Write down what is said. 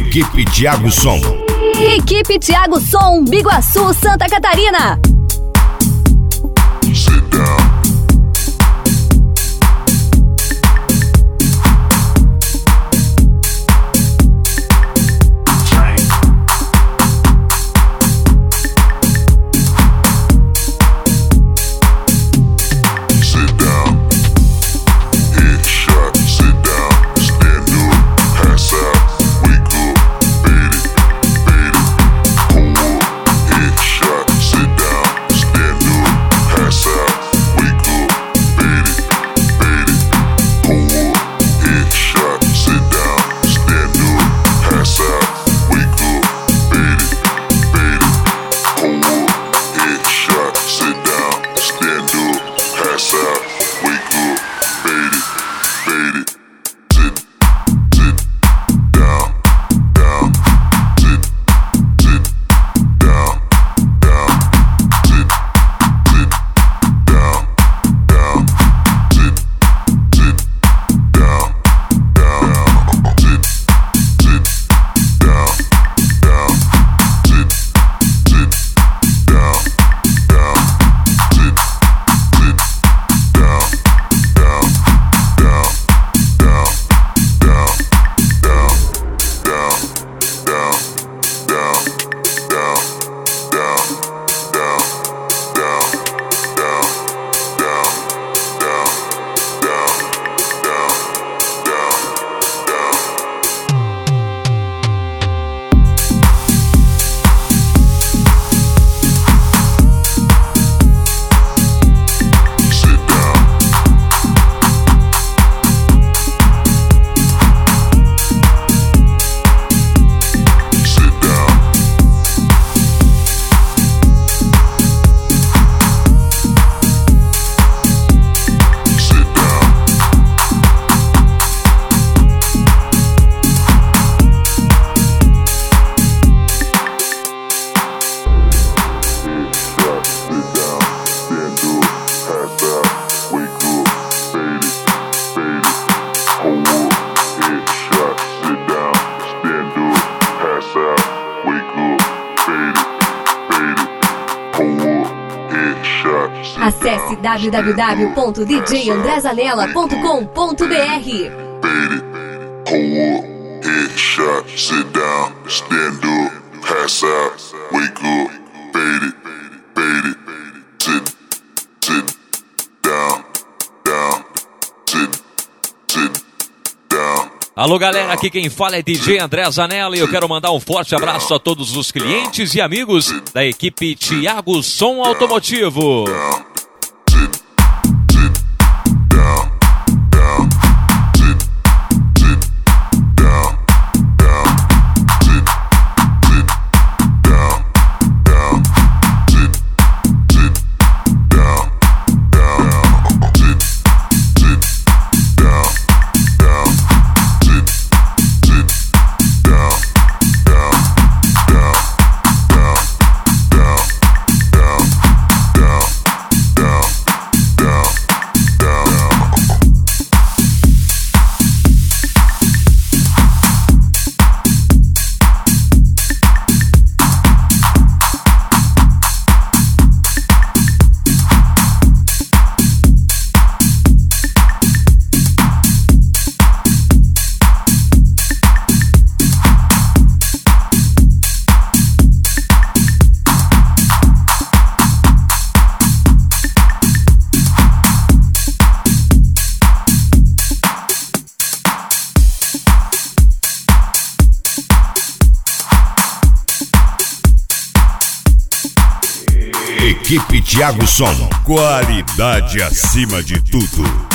Equipe Thiago Som. Equipe Thiago Som, Biguaçu, Santa Catarina. Acesse www.djandrezanella.com.br. Headshot, sit down, stand up, pass out, wake up, fade it, sit down, sit down. Alô galera, aqui quem fala é DJ André Zanella e eu quero mandar um forte abraço a todos os clientes e amigos da equipe Thiago Som Automotivo. Equipe Thiago Som, qualidade acima de tudo.